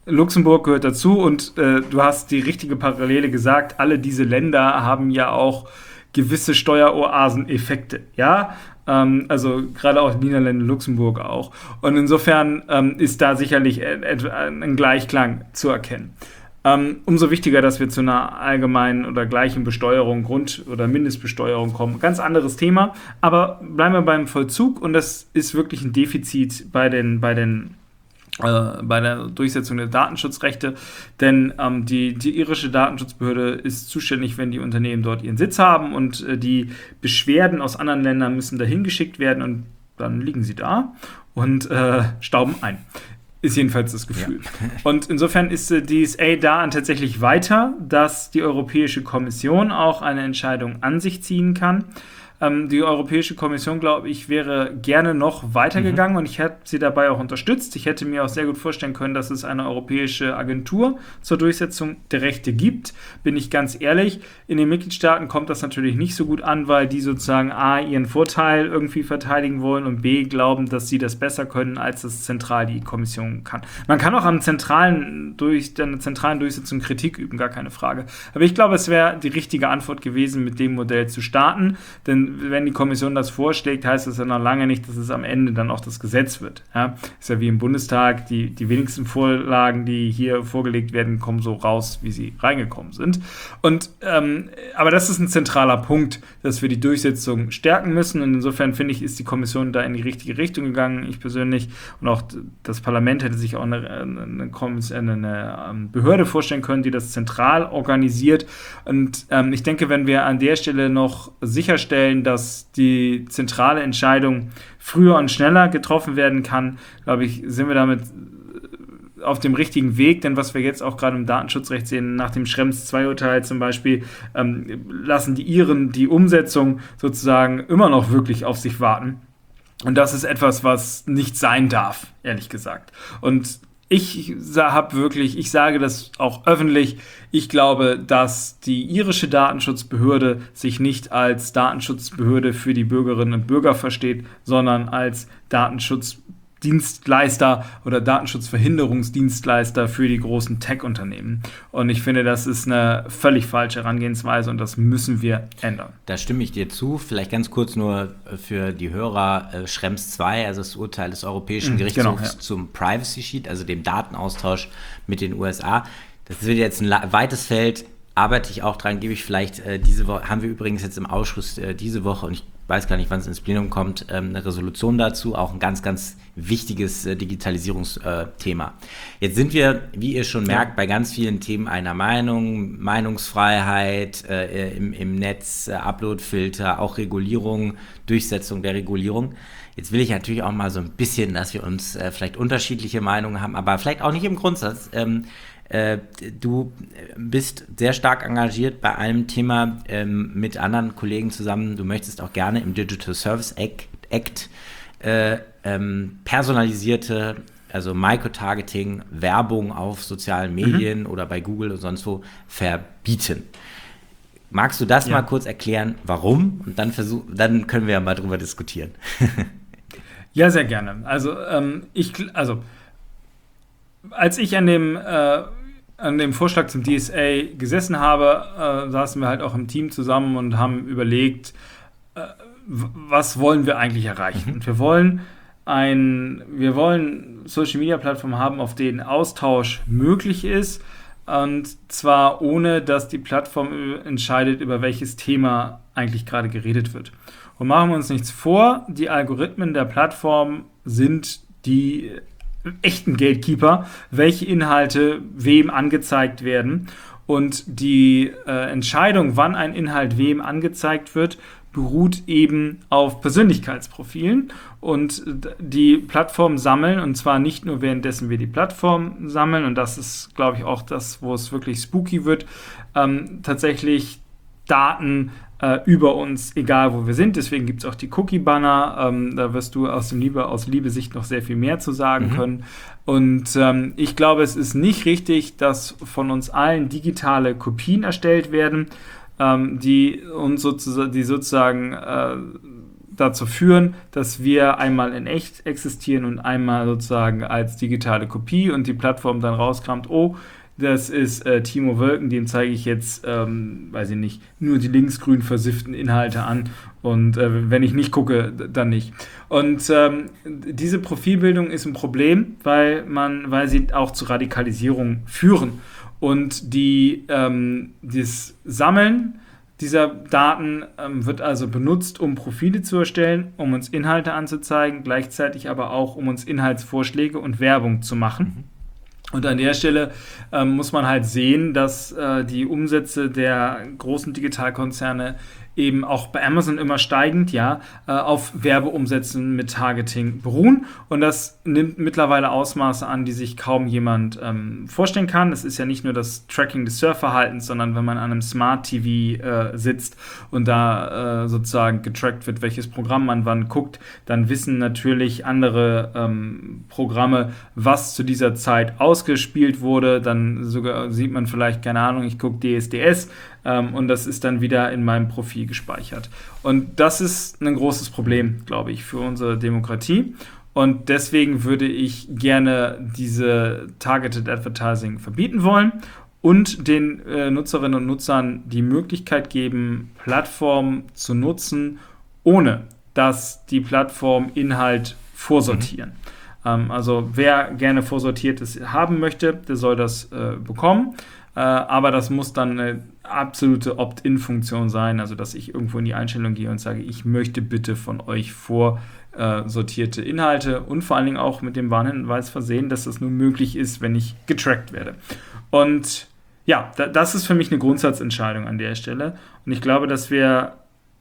Luxemburg gehört dazu und äh, du hast die richtige Parallele gesagt, alle diese Länder haben ja auch gewisse Steueroasen-Effekte, ja, ähm, also gerade auch Niederlande, Luxemburg auch. Und insofern ähm, ist da sicherlich ein Gleichklang zu erkennen. Ähm, umso wichtiger, dass wir zu einer allgemeinen oder gleichen Besteuerung, Grund- oder Mindestbesteuerung kommen. Ganz anderes Thema, aber bleiben wir beim Vollzug und das ist wirklich ein Defizit bei den, bei den äh, bei der Durchsetzung der Datenschutzrechte, denn ähm, die, die irische Datenschutzbehörde ist zuständig, wenn die Unternehmen dort ihren Sitz haben und äh, die Beschwerden aus anderen Ländern müssen dahin geschickt werden und dann liegen sie da und äh, stauben ein. Ist jedenfalls das Gefühl. Ja. Und insofern ist äh, die D S A da tatsächlich weiter, dass die Europäische Kommission auch eine Entscheidung an sich ziehen kann. Ähm, die Europäische Kommission, glaube ich, wäre gerne noch weitergegangen mhm. und ich hätte sie dabei auch unterstützt. Ich hätte mir auch sehr gut vorstellen können, dass es eine europäische Agentur zur Durchsetzung der Rechte gibt. Bin ich ganz ehrlich, in den Mitgliedstaaten kommt das natürlich nicht so gut an, weil die sozusagen A, ihren Vorteil irgendwie verteidigen wollen und B, glauben, dass sie das besser können, als das zentral die Kommission kann. Man kann auch am zentralen durch, der zentralen Durchsetzung Kritik üben, gar keine Frage. Aber ich glaube, es wäre die richtige Antwort gewesen, mit dem Modell zu starten, denn wenn die Kommission das vorschlägt, heißt das ja noch lange nicht, dass es am Ende dann auch das Gesetz wird. Ja, ist ja wie im Bundestag, die, die wenigsten Vorlagen, die hier vorgelegt werden, kommen so raus, wie sie reingekommen sind. Und, ähm, aber das ist ein zentraler Punkt, dass wir die Durchsetzung stärken müssen und insofern finde ich, ist die Kommission da in die richtige Richtung gegangen, ich persönlich und auch das Parlament hätte sich auch eine, eine, eine, eine Behörde vorstellen können, die das zentral organisiert und ähm, ich denke, wenn wir an der Stelle noch sicherstellen, dass die zentrale Entscheidung früher und schneller getroffen werden kann, glaube ich, sind wir damit auf dem richtigen Weg, denn was wir jetzt auch gerade im Datenschutzrecht sehen, nach dem Schrems zwei Urteil zum Beispiel, ähm, lassen die Iren die Umsetzung sozusagen immer noch wirklich auf sich warten. Und das ist etwas, was nicht sein darf, ehrlich gesagt. Und Ich habe wirklich, ich sage das auch öffentlich, ich glaube, dass die irische Datenschutzbehörde sich nicht als Datenschutzbehörde für die Bürgerinnen und Bürger versteht, sondern als Datenschutzdienstleister oder Datenschutzverhinderungsdienstleister für die großen Tech-Unternehmen. Und ich finde, das ist eine völlig falsche Herangehensweise und das müssen wir ändern. Da stimme ich dir zu. Vielleicht ganz kurz nur für die Hörer, äh, Schrems zwei, also das Urteil des Europäischen mhm, Gerichtshofs genau, ja. zum Privacy Sheet, also dem Datenaustausch mit den U S A. Das wird jetzt ein weites Feld, arbeite ich auch dran, gebe ich vielleicht äh, diese Woche, haben wir übrigens jetzt im Ausschuss äh, diese Woche und ich weiß gar nicht, wann es ins Plenum kommt, ähm, eine Resolution dazu, auch ein ganz, ganz wichtiges äh, Digitalisierungsthema. Äh, jetzt sind wir, wie ihr schon merkt, bei ganz vielen Themen einer Meinung, Meinungsfreiheit äh, im, im Netz, äh, Uploadfilter, auch Regulierung, Durchsetzung der Regulierung. Jetzt will ich natürlich auch mal so ein bisschen, dass wir uns äh, vielleicht unterschiedliche Meinungen haben, aber vielleicht auch nicht im Grundsatz. Ähm, äh, du bist sehr stark engagiert bei einem Thema ähm, mit anderen Kollegen zusammen. Du möchtest auch gerne im Digital Service Act, Act äh, ähm, personalisierte, also Microtargeting, Werbung auf sozialen Medien mhm. oder bei Google und sonst wo verbieten. Magst du das ja. mal kurz erklären, warum? Und dann, versuch, dann können wir ja mal drüber diskutieren. Ja, sehr gerne. Also, ähm, ich, also als ich an dem, äh, an dem Vorschlag zum D S A gesessen habe, äh, saßen wir halt auch im Team zusammen und haben überlegt, äh, was wollen wir eigentlich erreichen? Mhm. Und wir wollen ein, wir wollen Social-Media-Plattformen haben, auf denen Austausch möglich ist, und zwar ohne, dass die Plattform entscheidet, über welches Thema eigentlich gerade geredet wird. Und machen wir uns nichts vor, die Algorithmen der Plattform sind die echten Gatekeeper, welche Inhalte wem angezeigt werden. Und die äh, Entscheidung, wann ein Inhalt wem angezeigt wird, beruht eben auf Persönlichkeitsprofilen. Und die Plattformen sammeln, und zwar nicht nur währenddessen wir die Plattform sammeln, und das ist, glaube ich, auch das, wo es wirklich spooky wird, ähm, tatsächlich Daten äh, über uns, egal wo wir sind. Deswegen gibt es auch die Cookie-Banner. Ähm, da wirst du aus dem Liebe, aus Liebe-Sicht noch sehr viel mehr zu sagen mhm. können. Und ähm, ich glaube, es ist nicht richtig, dass von uns allen digitale Kopien erstellt werden, ähm, die uns sozusagen, die sozusagen äh, dazu führen, dass wir einmal in echt existieren und einmal sozusagen als digitale Kopie und die Plattform dann rauskramt, oh, das ist äh, Timo Wölken, dem zeige ich jetzt, ähm, weiß ich nicht, nur die linksgrün versifften Inhalte an und äh, wenn ich nicht gucke, dann nicht. Und ähm, diese Profilbildung ist ein Problem, weil man, weil sie auch zu Radikalisierung führen. Und die, ähm, das Sammeln dieser Daten ähm, wird also benutzt, um Profile zu erstellen, um uns Inhalte anzuzeigen, gleichzeitig aber auch, um uns Inhaltsvorschläge und Werbung zu machen. Mhm. Und an der Stelle ähm, muss man halt sehen, dass äh, die Umsätze der großen Digitalkonzerne eben auch bei Amazon immer steigend, ja, äh, auf Werbeumsätzen mit Targeting beruhen. Und das nimmt mittlerweile Ausmaße an, die sich kaum jemand ähm, vorstellen kann. Das ist ja nicht nur das Tracking des Surfverhaltens, sondern wenn man an einem Smart T V äh, sitzt und da äh, sozusagen getrackt wird, welches Programm man wann guckt, dann wissen natürlich andere ähm, Programme, was zu dieser Zeit ausgespielt wurde. Dann sogar sieht man vielleicht, keine Ahnung, ich gucke D S D S, ähm, und das ist dann wieder in meinem Profil gespeichert. Und das ist ein großes Problem, glaube ich, für unsere Demokratie. Und deswegen würde ich gerne diese Targeted Advertising verbieten wollen und den äh, Nutzerinnen und Nutzern die Möglichkeit geben, Plattformen zu nutzen, ohne dass die Plattform Inhalt vorsortieren. Mhm. Ähm, also wer gerne Vorsortiertes haben möchte, der soll das äh, bekommen. Äh, aber das muss dann eine absolute Opt-in-Funktion sein, also dass ich irgendwo in die Einstellung gehe und sage, ich möchte bitte von euch vorsortierte Inhalte und vor allen Dingen auch mit dem Warnhinweis versehen, dass das nur möglich ist, wenn ich getrackt werde. Und ja, da, das ist für mich eine Grundsatzentscheidung an der Stelle. Und ich glaube, dass wir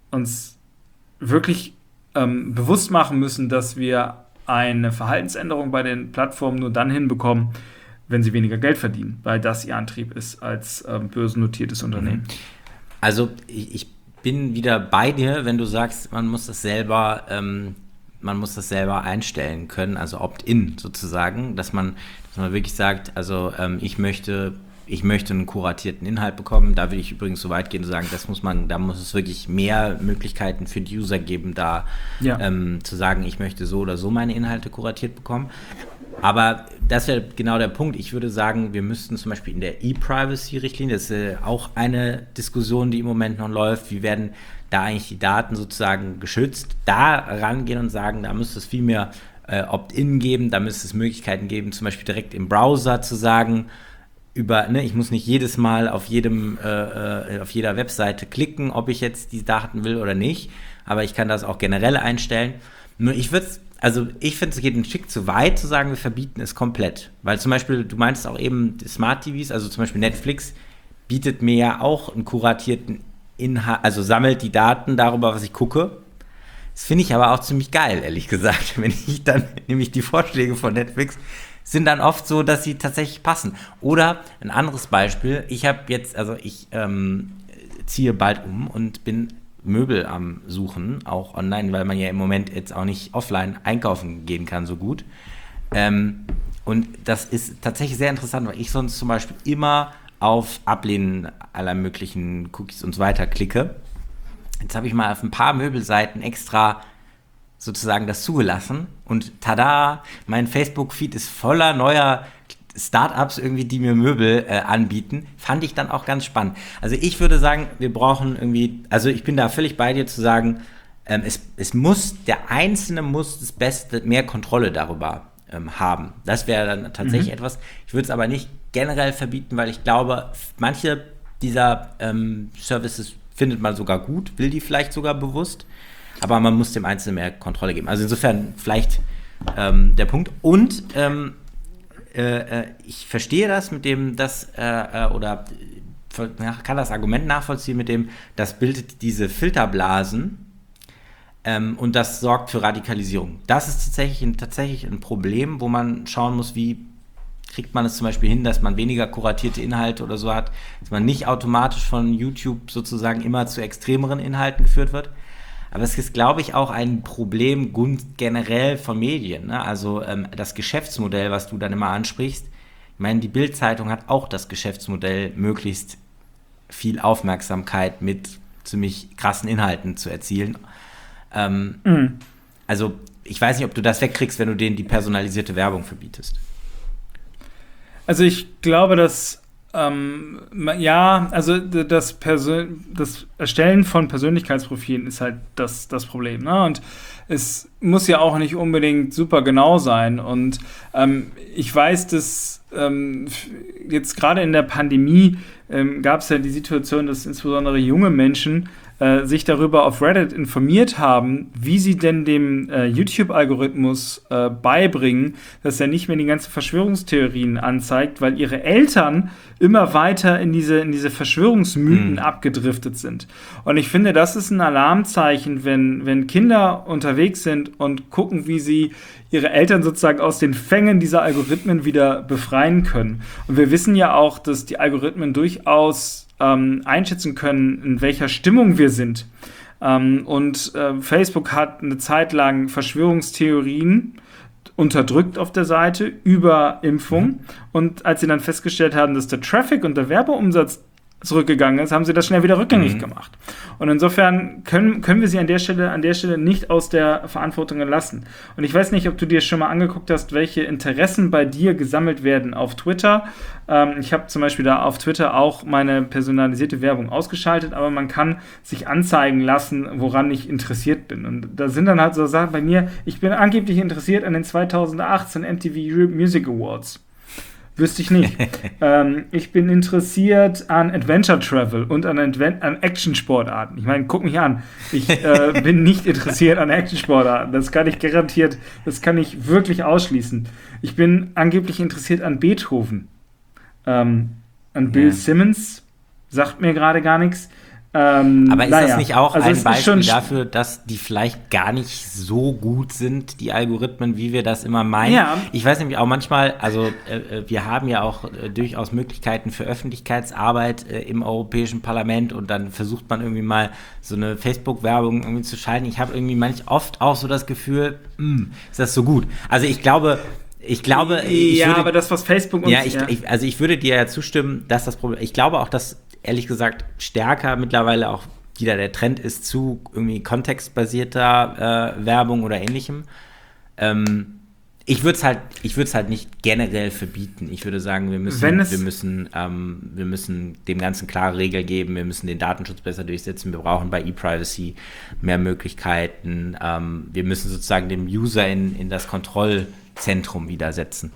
uns wirklich ähm, bewusst machen müssen, dass wir eine Verhaltensänderung bei den Plattformen nur dann hinbekommen, wenn sie weniger Geld verdienen, weil das ihr Antrieb ist als ähm, börsennotiertes Unternehmen. Also ich, ich bin wieder bei dir, wenn du sagst, man muss das selber, ähm, man muss das selber einstellen können, also Opt-in sozusagen, dass man, dass man wirklich sagt, also ähm, ich möchte, ich möchte einen kuratierten Inhalt bekommen. Da will ich übrigens so weit gehen und sagen, das muss man, da muss es wirklich mehr Möglichkeiten für die User geben, da ja. ähm, zu sagen, ich möchte so oder so meine Inhalte kuratiert bekommen. Aber das wäre genau der Punkt. Ich würde sagen, wir müssten zum Beispiel in der E-Privacy-Richtlinie, das ist äh, auch eine Diskussion, die im Moment noch läuft, wie werden da eigentlich die Daten sozusagen geschützt, da rangehen und sagen, da müsste es viel mehr äh, Opt-in geben, da müsste es Möglichkeiten geben, zum Beispiel direkt im Browser zu sagen, über, ne, ich muss nicht jedes Mal auf jedem, äh, auf jeder Webseite klicken, ob ich jetzt die Daten will oder nicht, aber ich kann das auch generell einstellen. Nur ich würde es Also ich finde, es geht ein Stück zu weit, zu sagen, wir verbieten es komplett. Weil zum Beispiel, du meinst auch eben Smart-T Vs, also zum Beispiel Netflix bietet mir ja auch einen kuratierten Inhalt, also sammelt die Daten darüber, was ich gucke. Das finde ich aber auch ziemlich geil, ehrlich gesagt. Wenn ich dann, nämlich die Vorschläge von Netflix sind dann oft so, dass sie tatsächlich passen. Oder ein anderes Beispiel, ich habe jetzt, also ich ähm, ziehe bald um und bin Möbel am Suchen, auch online, weil man ja im Moment jetzt auch nicht offline einkaufen gehen kann so gut. Ähm, und das ist tatsächlich sehr interessant, weil ich sonst zum Beispiel immer auf Ablehnen aller möglichen Cookies und so weiter klicke. Jetzt habe ich mal auf ein paar Möbelseiten extra sozusagen das zugelassen und tada, mein Facebook-Feed ist voller neuer Startups irgendwie, die mir Möbel äh, anbieten, fand ich dann auch ganz spannend. Also ich würde sagen, wir brauchen irgendwie, also ich bin da völlig bei dir zu sagen, ähm, es, es muss, der Einzelne muss das Beste, mehr Kontrolle darüber ähm, haben. Das wäre dann tatsächlich mhm. etwas. Ich würde es aber nicht generell verbieten, weil ich glaube, manche dieser ähm, Services findet man sogar gut, will die vielleicht sogar bewusst, aber man muss dem Einzelnen mehr Kontrolle geben. Also insofern vielleicht ähm, der Punkt. Und ähm, ich verstehe das mit dem, das äh, oder kann das Argument nachvollziehen mit dem, das bildet diese Filterblasen ähm, und das sorgt für Radikalisierung. Das ist tatsächlich ein, tatsächlich ein Problem, wo man schauen muss, wie kriegt man es zum Beispiel hin, dass man weniger kuratierte Inhalte oder so hat, dass man nicht automatisch von YouTube sozusagen immer zu extremeren Inhalten geführt wird. Aber es ist, glaube ich, auch ein Problem generell von Medien. Ne? Also ähm, das Geschäftsmodell, was du dann immer ansprichst. Ich meine, die Bild-Zeitung hat auch das Geschäftsmodell, möglichst viel Aufmerksamkeit mit ziemlich krassen Inhalten zu erzielen. Ähm, mhm. Also ich weiß nicht, ob du das wegkriegst, wenn du denen die personalisierte Werbung verbietest. Also ich glaube, dass ähm, ja, also das, Persön- das Erstellen von Persönlichkeitsprofilen ist halt das, das Problem, ne? Und es muss ja auch nicht unbedingt super genau sein. Und ähm, ich weiß, dass ähm, jetzt gerade in der Pandemie ähm, gab es ja die Situation, dass insbesondere junge Menschen äh, sich darüber auf Reddit informiert haben, wie sie denn dem äh, YouTube-Algorithmus äh, beibringen, dass er nicht mehr die ganzen Verschwörungstheorien anzeigt, weil ihre Eltern immer weiter in diese, in diese Verschwörungsmythen mhm. abgedriftet sind. Und ich finde, das ist ein Alarmzeichen, wenn, wenn Kinder unterwegs sind und gucken, wie sie ihre Eltern sozusagen aus den Fängen dieser Algorithmen wieder befreien können. Und wir wissen ja auch, dass die Algorithmen durchaus ähm, einschätzen können, in welcher Stimmung wir sind. Ähm, und äh, Facebook hat eine Zeit lang Verschwörungstheorien unterdrückt auf der Seite über Impfung. Mhm. Und als sie dann festgestellt haben, dass der Traffic und der Werbeumsatz zurückgegangen ist, haben sie das schnell wieder rückgängig mhm. gemacht. Und insofern können, können wir sie an der Stelle, an der Stelle nicht aus der Verantwortung entlassen. Und ich weiß nicht, ob du dir schon mal angeguckt hast, welche Interessen bei dir gesammelt werden auf Twitter. Ähm, ich habe zum Beispiel da auf Twitter auch meine personalisierte Werbung ausgeschaltet, aber man kann sich anzeigen lassen, woran ich interessiert bin. Und da sind dann halt so Sachen bei mir, ich bin angeblich interessiert an den zweitausendachtzehn M T V Europe Music Awards. Wüsste ich nicht. ähm, ich bin interessiert an Adventure Travel und an, Advent- an Action-Sportarten. Ich meine, guck mich an. Ich äh, bin nicht interessiert an Action-Sportarten. Das kann ich garantiert, das kann ich wirklich ausschließen. Ich bin angeblich interessiert an Beethoven. Ähm, an Bill ja. Simmons. Sagt mir gerade gar nichts. Ähm, Aber ist naja. das nicht auch also ein Beispiel dafür, dass die vielleicht gar nicht so gut sind, die Algorithmen, wie wir das immer meinen? Ja. Ich weiß nämlich auch manchmal, also äh, wir haben ja auch äh, durchaus Möglichkeiten für Öffentlichkeitsarbeit äh, im Europäischen Parlament und dann versucht man irgendwie mal so eine Facebook-Werbung irgendwie zu schalten. Ich habe irgendwie manch oft auch so das Gefühl, mh, ist das so gut? Also ich glaube... Ich glaube, ich ja, würde, aber das, was Facebook uns... Ja, ich, ja. Ich, also ich würde dir ja zustimmen, dass das Problem... Ich glaube auch, dass, ehrlich gesagt, stärker mittlerweile auch wieder der Trend ist zu irgendwie kontextbasierter äh, Werbung oder ähnlichem. Ähm, ich würde es halt, ich würde es halt nicht generell verbieten. Ich würde sagen, wir müssen, wir müssen, ähm, wir müssen dem Ganzen klare Regeln geben. Wir müssen den Datenschutz besser durchsetzen. Wir brauchen bei E-Privacy mehr Möglichkeiten. Ähm, wir müssen sozusagen dem User in, in das Kontrollzentrum wieder setzen.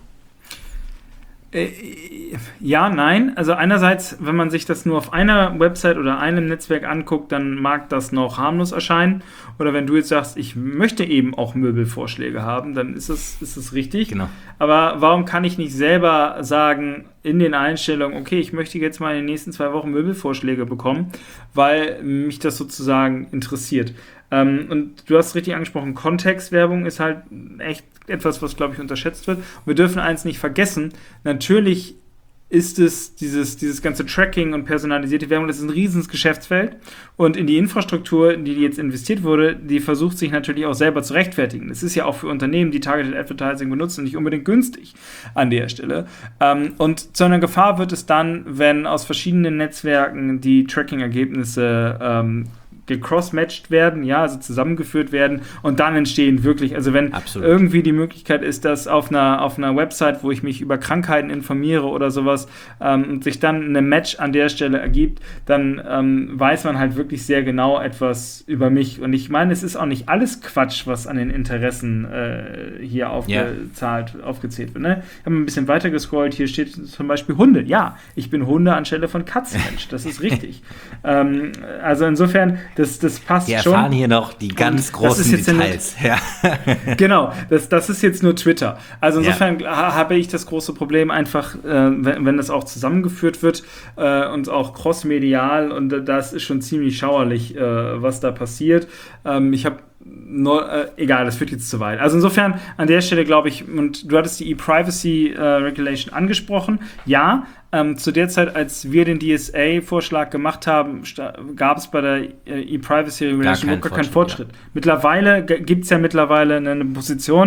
Äh, ja, nein. Also einerseits, wenn man sich das nur auf einer Website oder einem Netzwerk anguckt, dann mag das noch harmlos erscheinen. Oder wenn du jetzt sagst, ich möchte eben auch Möbelvorschläge haben, dann ist es, ist es richtig. Genau. Aber warum kann ich nicht selber sagen, in den Einstellungen, okay, ich möchte jetzt mal in den nächsten zwei Wochen Möbelvorschläge bekommen, weil mich das sozusagen interessiert. Ähm, und du hast richtig angesprochen, Kontextwerbung ist halt echt etwas, was, glaube ich, unterschätzt wird. Und wir dürfen eins nicht vergessen, natürlich ist es dieses, dieses ganze Tracking und personalisierte Werbung, das ist ein riesiges Geschäftsfeld. Und in die Infrastruktur, in die jetzt investiert wurde, die versucht sich natürlich auch selber zu rechtfertigen. Das ist ja auch für Unternehmen, die Targeted Advertising benutzen, nicht unbedingt günstig an der Stelle. Ähm, und zu einer Gefahr wird es dann, wenn aus verschiedenen Netzwerken die Tracking-Ergebnisse ähm, gecrossmatcht werden, ja, also zusammengeführt werden und dann entstehen wirklich, also wenn Absolut. irgendwie die Möglichkeit ist, dass auf einer, auf einer Website, wo ich mich über Krankheiten informiere oder sowas, ähm, sich dann eine Match an der Stelle ergibt, dann ähm, weiß man halt wirklich sehr genau etwas über mich. Und ich meine, es ist auch nicht alles Quatsch, was an den Interessen äh, hier aufgezahlt, yeah. aufgezählt wird. Ne? Ich habe ein bisschen weiter gescrollt, hier steht zum Beispiel Hunde. Ja, ich bin Hunde anstelle von Katzenmensch, das ist richtig. ähm, also insofern, Das, das passt schon. Wir erfahren schon. Hier noch die ganz und großen Details. Ja. Genau, das, das ist jetzt nur Twitter. Also insofern ja. habe ich das große Problem einfach, äh, wenn, wenn das auch zusammengeführt wird äh, und auch crossmedial und äh, das ist schon ziemlich schauerlich, äh, was da passiert. Ähm, ich habe No, äh, egal, das führt jetzt zu weit. Also insofern an der Stelle glaube ich, und du hattest die E-Privacy äh, Regulation angesprochen, ja, ähm, zu der Zeit, als wir den D S A-Vorschlag gemacht haben, sta- gab es bei der äh, E-Privacy Regulation gar, kein gar keinen Fortschritt. Ja. Mittlerweile g- gibt es ja mittlerweile eine Position,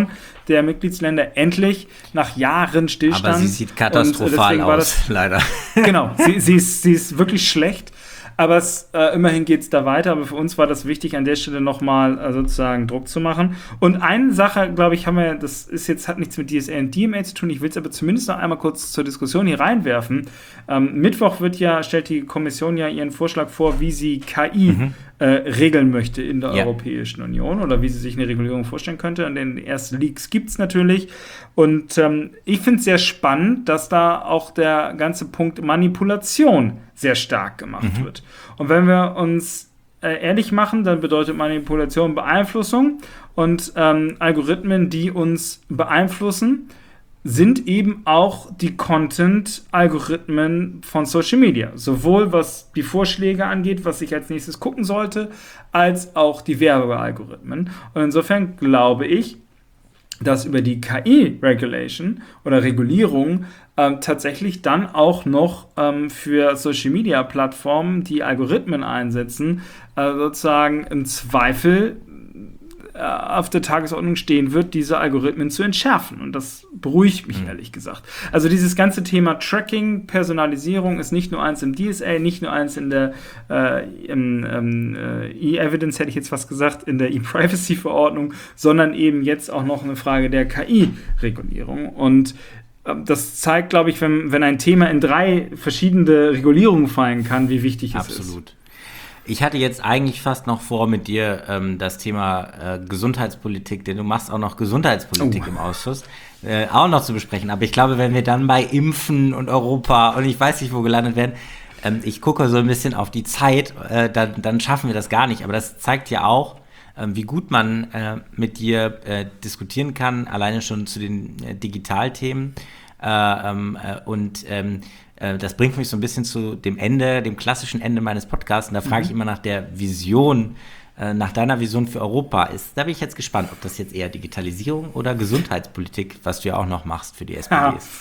der Mitgliedsländer endlich nach Jahren Stillstand. Aber sie sieht katastrophal aus, das, leider. Genau, sie, sie, ist, sie ist wirklich schlecht. Aber es, äh, immerhin geht es da weiter. Aber für uns war das wichtig, an der Stelle nochmal äh, sozusagen Druck zu machen. Und eine Sache, glaube ich, haben wir, das ist jetzt, hat nichts mit D S A und D M A zu tun. Ich will es aber zumindest noch einmal kurz zur Diskussion hier reinwerfen. Ähm, Mittwoch wird ja, stellt die Kommission ja ihren Vorschlag vor, wie sie K I mhm. äh, regeln möchte in der ja. Europäischen Union oder wie sie sich eine Regulierung vorstellen könnte. Und den ersten Leaks gibt es natürlich. Und ähm, ich finde es sehr spannend, dass da auch der ganze Punkt Manipulation sehr stark gemacht mhm. wird. Und wenn wir uns äh, ehrlich machen, dann bedeutet Manipulation Beeinflussung. Und ähm, Algorithmen, die uns beeinflussen, sind eben auch die Content-Algorithmen von Social Media. Sowohl was die Vorschläge angeht, was ich als nächstes gucken sollte, als auch die Werbealgorithmen. Und insofern glaube ich, dass über die K I-Regulation oder Regulierung ähm, tatsächlich dann auch noch ähm, für Social-Media-Plattformen, die Algorithmen einsetzen, äh, sozusagen im Zweifel äh, auf der Tagesordnung stehen wird, diese Algorithmen zu entschärfen. Und das beruhigt mich, mhm. ehrlich gesagt. Also dieses ganze Thema Tracking, Personalisierung ist nicht nur eins im D S A, nicht nur eins in der äh, im, ähm, äh, E-Evidence, hätte ich jetzt fast gesagt, in der E-Privacy-Verordnung, sondern eben jetzt auch noch eine Frage der K I-Regulierung. Und äh, das zeigt, glaube ich, wenn, wenn ein Thema in drei verschiedene Regulierungen fallen kann, wie wichtig es Absolut. ist. Absolut. Ich hatte jetzt eigentlich fast noch vor, mit dir ähm, das Thema äh, Gesundheitspolitik, denn du machst auch noch Gesundheitspolitik oh. im Ausschuss, äh, auch noch zu besprechen. Aber ich glaube, wenn wir dann bei Impfen und Europa und ich weiß nicht, wo gelandet werden, ähm, ich gucke so ein bisschen auf die Zeit, äh, dann, dann schaffen wir das gar nicht. Aber das zeigt ja auch, äh, wie gut man äh, mit dir äh, diskutieren kann, alleine schon zu den äh, Digitalthemen. Äh, ähm, äh, und ähm, Das bringt mich so ein bisschen zu dem Ende, dem klassischen Ende meines Podcasts. Und da frage mhm. ich immer nach der Vision, äh, nach deiner Vision für Europa. Ist, da bin ich jetzt gespannt, ob das jetzt eher Digitalisierung oder Gesundheitspolitik, was du ja auch noch machst für die S P D ja. ist.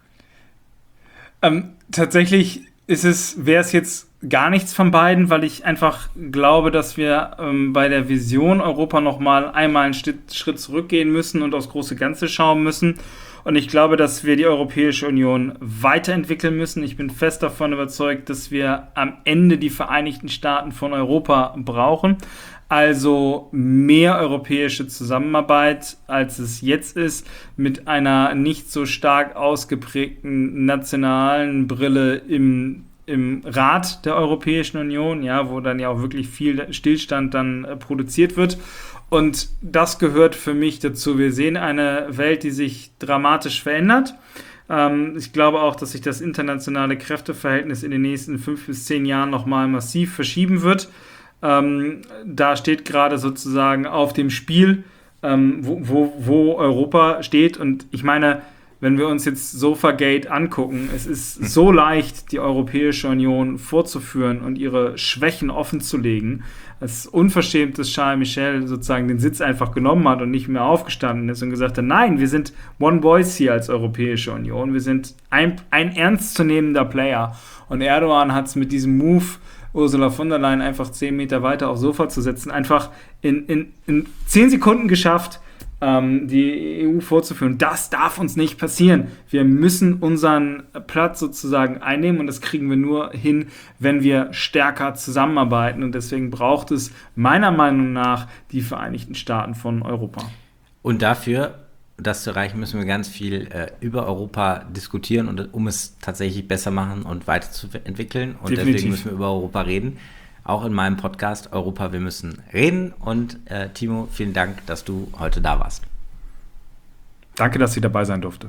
Ähm, tatsächlich ist es, wäre es jetzt gar nichts von beiden, weil ich einfach glaube, dass wir ähm, bei der Vision Europa noch mal einmal einen Schritt, Schritt zurückgehen müssen und aufs große Ganze schauen müssen. Und ich glaube, dass wir die Europäische Union weiterentwickeln müssen. Ich bin fest davon überzeugt, dass wir am Ende die Vereinigten Staaten von Europa brauchen. Also mehr europäische Zusammenarbeit, als es jetzt ist, mit einer nicht so stark ausgeprägten nationalen Brille im im Rat der Europäischen Union, ja, wo dann ja auch wirklich viel Stillstand dann äh, produziert wird. Und das gehört für mich dazu. Wir sehen eine Welt, die sich dramatisch verändert. Ähm, ich glaube auch, dass sich das internationale Kräfteverhältnis in den nächsten fünf bis zehn Jahren nochmal massiv verschieben wird. Ähm, da steht gerade sozusagen auf dem Spiel, ähm, wo, wo, wo Europa steht. Und ich meine, wenn wir uns jetzt Sofagate angucken, es ist so leicht, die Europäische Union vorzuführen und ihre Schwächen offenzulegen. Es ist unverschämt, dass Charles Michel sozusagen den Sitz einfach genommen hat und nicht mehr aufgestanden ist und gesagt hat, nein, wir sind One Voice hier als Europäische Union. Wir sind ein, ein ernstzunehmender Player. Und Erdogan hat es mit diesem Move, Ursula von der Leyen einfach zehn Meter weiter aufs Sofa zu setzen, einfach in, in, in zehn Sekunden geschafft, die E U vorzuführen. Das darf uns nicht passieren. Wir müssen unseren Platz sozusagen einnehmen und das kriegen wir nur hin, wenn wir stärker zusammenarbeiten und deswegen braucht es meiner Meinung nach die Vereinigten Staaten von Europa. Und dafür, das zu erreichen, müssen wir ganz viel äh, über Europa diskutieren, und um es tatsächlich besser machen und weiterzuentwickeln und Definitiv. Deswegen müssen wir über Europa reden. Auch in meinem Podcast Europa, wir müssen reden. Und äh, Timo, vielen Dank, dass du heute da warst. Danke, dass ich dabei sein durfte.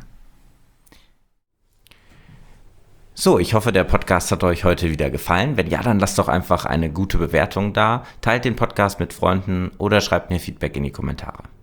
So, ich hoffe, der Podcast hat euch heute wieder gefallen. Wenn ja, dann lasst doch einfach eine gute Bewertung da, teilt den Podcast mit Freunden oder schreibt mir Feedback in die Kommentare.